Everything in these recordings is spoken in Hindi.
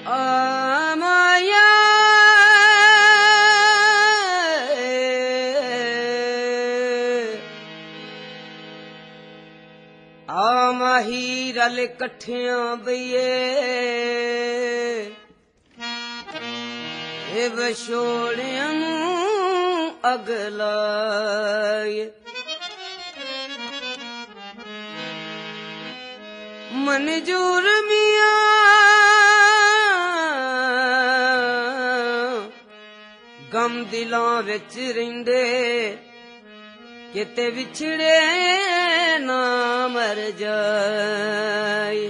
माया माही रल कठिया बइए बछोड़िया अगलाए मंजूर मिया गम दिलों विच रिंदे किते विछड़े ना मर जाए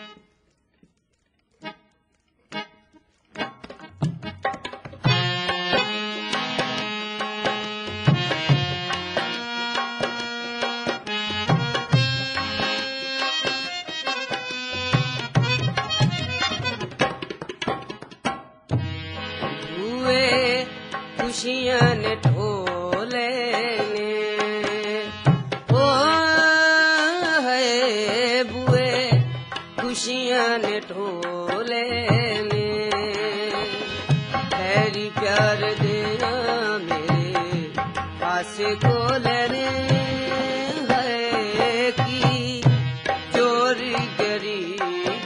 खुशियां ने ढोले ने ओ है बुए खुशियां ने ढोले ने तेरी प्यार दिया मेरे पासे को लेने है की चोरी गरीब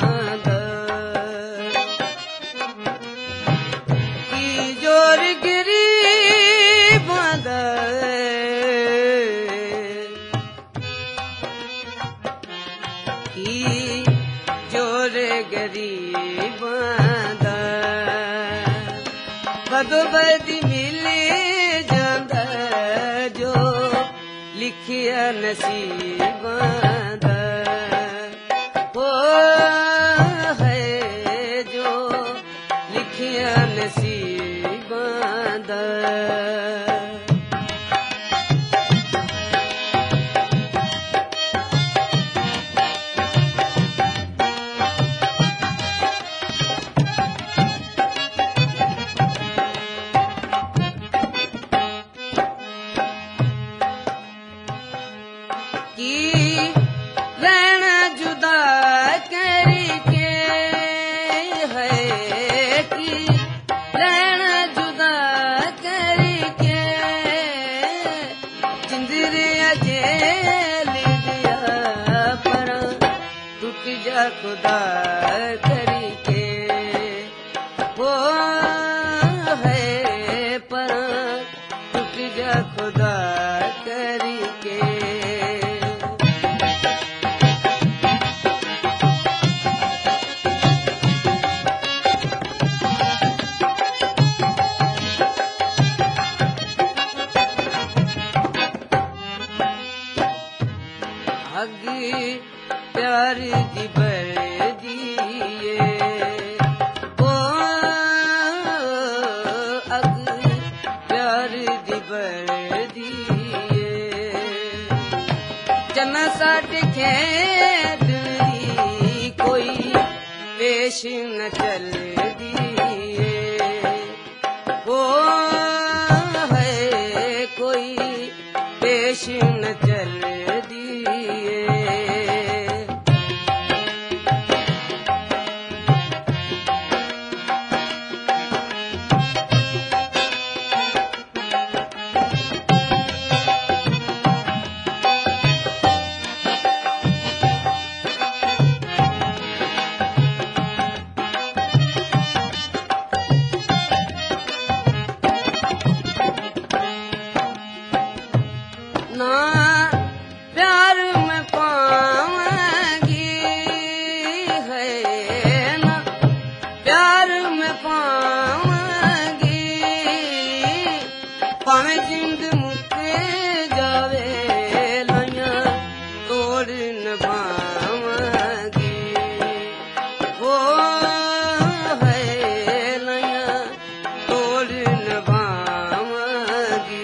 की जोर गरीब बदो बदी मिले जांदा जो लिखिया नसीब ओ है जो लिखिया नसीब खुदा करी के वो है पर टूट जा खुदा करी के अगी प्यार दी बरदिए ओ अग प्यार दी बरदिए जना साठ खेदरी कोई पेश न चल दिए ओ है कोई पेश न चल दिए ना प्यार में पावांगी है ना प्यार में पावांगी पावे जिंद मुके जावे लया तोड़ न पावांगी वो है लया तोड़ न पावांगी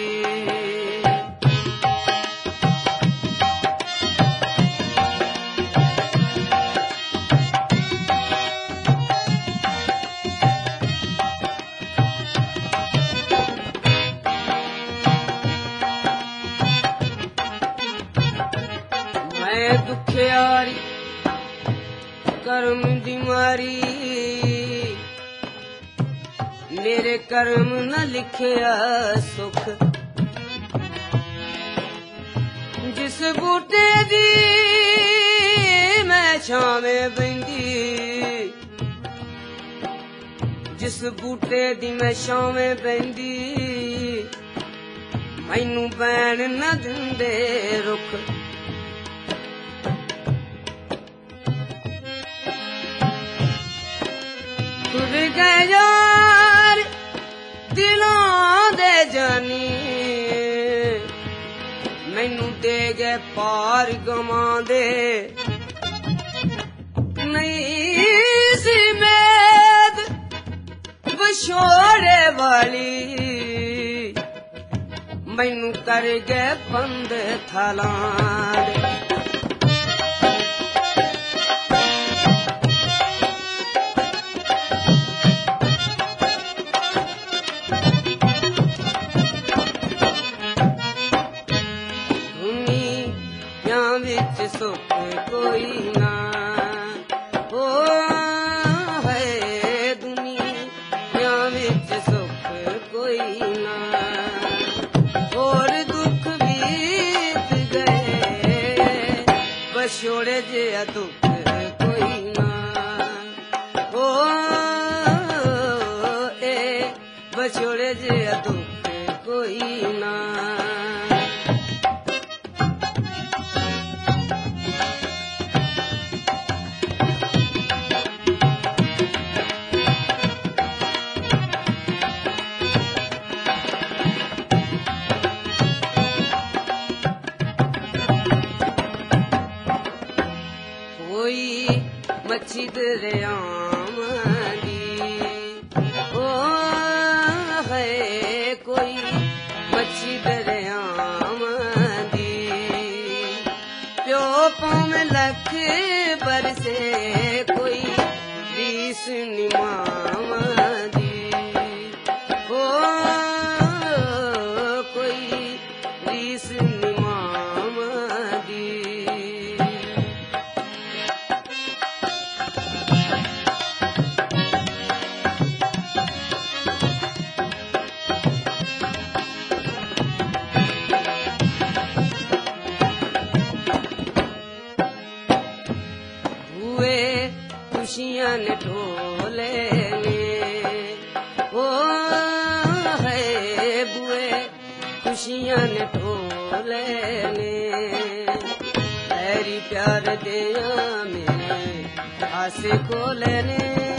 दुखियारी कर्म दी मारी मेरे कर्म न लिखिया सुख जिस बूटे दी मैं छावें बंदी जिस बूटे दी मैं छावें बंदी मैनू बैण न दिंदे रुख तुर गए यार दिलों दे जानी मैनू दे गए पार गवां दे नहीं सी मेद विछोड़े वाली मैनू कर गए बंद थलां सुख कोई ना हो है दुनिया विच सुख कोई ना और दुख बीत गए बछोड़े जिहा दुख कोई ना हो बछोड़े जिहा दुख कोई ना मच्छी दरियाम दी ओ है कोई मच्छी दरियाम दी प्यो पौम लख बरसे कोई रीस निमाम दी ओ कोई रीस निमाम दी खुशियां ने ढोले ने ओ है बुए खुशियां ने ढोले ने तेरी प्यार दिया में आसे को लेने